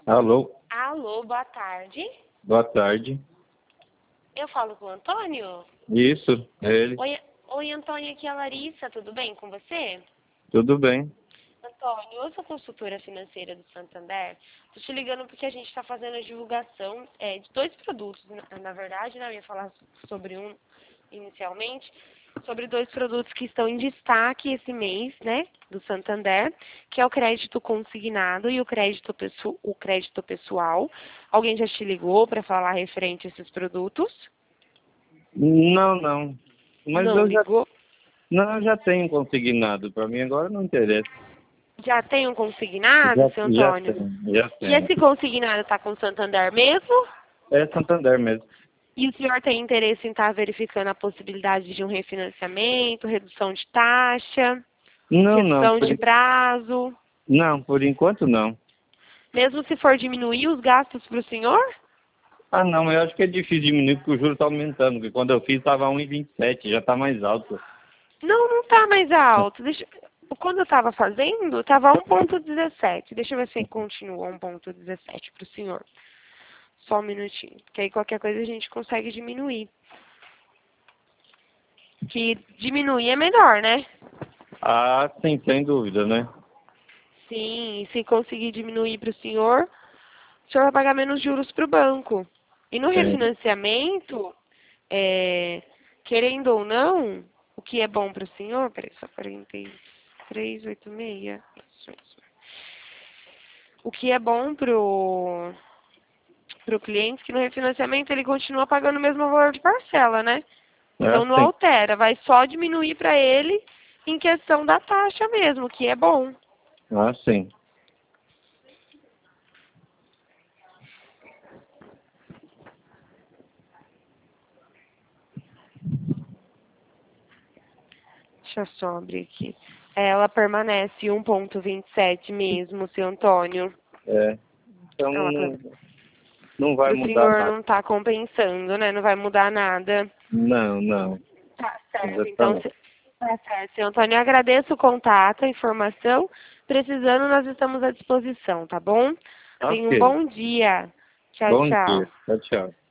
Alô, Alô, boa tarde. boa tarde. Eu falo com o Antônio? Isso, é ele. Oi, Antônio, aqui é a Larissa, tudo bem com você? Tudo bem? Antônio, eu sou consultora financeira do Santander. Estou te ligando porque a gente está fazendo a divulgação de dois produtos, na verdade, né? Eu ia falar sobre um inicialmente, sobre dois produtos que estão em destaque esse mês, né, do Santander, que é o crédito consignado e o crédito pessoal. Alguém já te ligou para falar referente a esses produtos? Não. Mas Não ligou? eu já tenho consignado. Para mim agora não interessa. Já tem um consignado, seu Antônio? Já E tenho. esse consignado está com o Santander mesmo? É Santander mesmo. E o senhor tem interesse em estar verificando a possibilidade de um refinanciamento, redução de taxa, Não. redução de prazo? Não, por enquanto não. Mesmo se for diminuir os gastos para o senhor? Ah, não, eu acho que é difícil diminuir porque o juro está aumentando. Porque quando eu fiz estava 1,27, já está mais alto. Não está mais alto. Quando eu estava fazendo, estava 1,17. Deixa eu ver se continua 1,17 para o senhor. Só um minutinho. Porque aí qualquer coisa a gente consegue diminuir. Que diminuir é melhor, né? Ah, sim, sem dúvida, né? Sim, e se conseguir diminuir para o senhor vai pagar menos juros para o banco. E no Sim. refinanciamento, querendo ou não, o que é bom para o senhor, peraí, só 43,86. O que é bom pro cliente, que no refinanciamento ele continua pagando o mesmo valor de parcela, né? Ah, Então não sim. altera, vai só diminuir para ele em questão da taxa mesmo, que é bom. Ah, sim. Deixa eu só abrir aqui. Ela permanece 1,27 mesmo, seu Antônio. É. Então Ela não vai para o mudar senhor nada. não está compensando, né? Não vai mudar nada. Não. Tá certo. Então, Exatamente. tá certo, seu Antônio. Eu agradeço o contato, a informação. Precisando, nós estamos à disposição, tá bom? Tenha um Ok. bom dia. Tchau, Bom tchau. dia. Tchau, tchau.